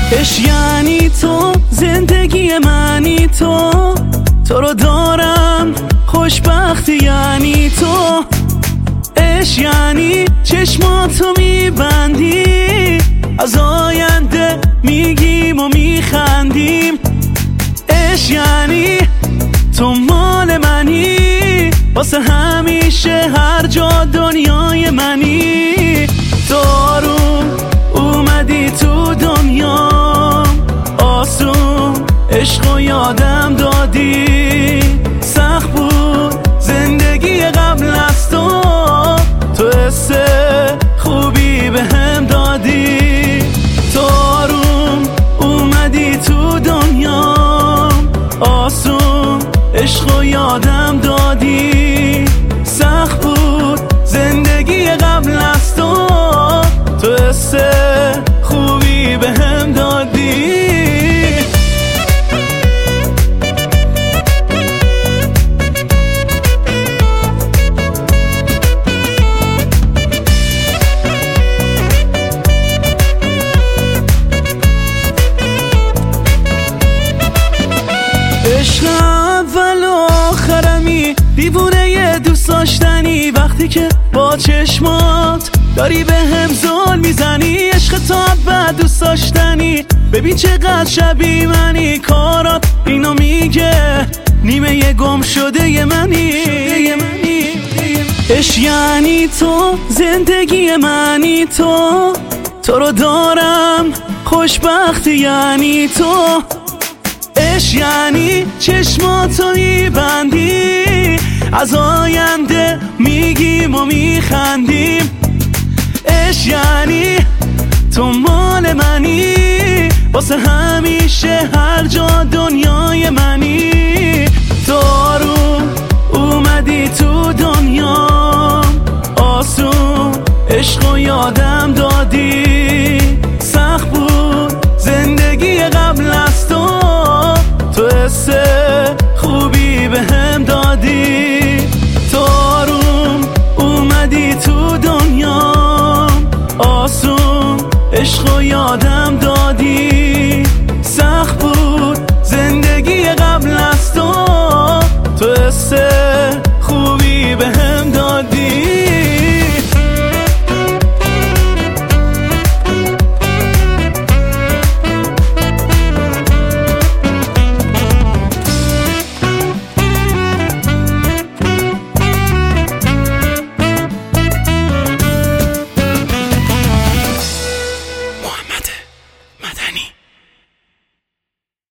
عشق یعنی تو، زندگی منی تو رو دارم، خوشبختی یعنی تو. عشق یعنی چشماتو میبندی، از آینده میگیم و میخندیم. عشق یعنی تو مال منی، واسه همیشه هر جا دنیای منی. تو آروم اومدی تو دنیا، آسون عشقو یادم دادی. سخت بود زندگی قبل از تو، تو حس خوبی بهم دادی. تو آروم اومدی تو دنیا، آسون عشقو یادم دادی. سخت بود زندگی قبل از تو، تو حس خوبی بهم دادی. عشق اول و آخرمی، دیوونه یه دوست داشتنی. وقتی که با چشمات داری به هم زل میزنی، عشق تا بعد دوست داشتنی. ببین چقدر شبیه منی، کارات اینو میگه، نیمه یه گم شده ی منی. عشق یعنی تو، زندگی منی تو رو دارم، خوشبختی یعنی تو. عشق یعنی چشماتو میبندی، از آینده میگیم و میخندیم. عشق یعنی تو مال منی، واسه همیشه هر جا دنیای منی. تو آروم اومدی تو دنیا، آسون عشقو یادم دادی. سخت بود زندگی قبل از تو، تو حس خوبی بهم دادی. تو آروم اومدی تو دنیا، آسون عشقو یادم دادی.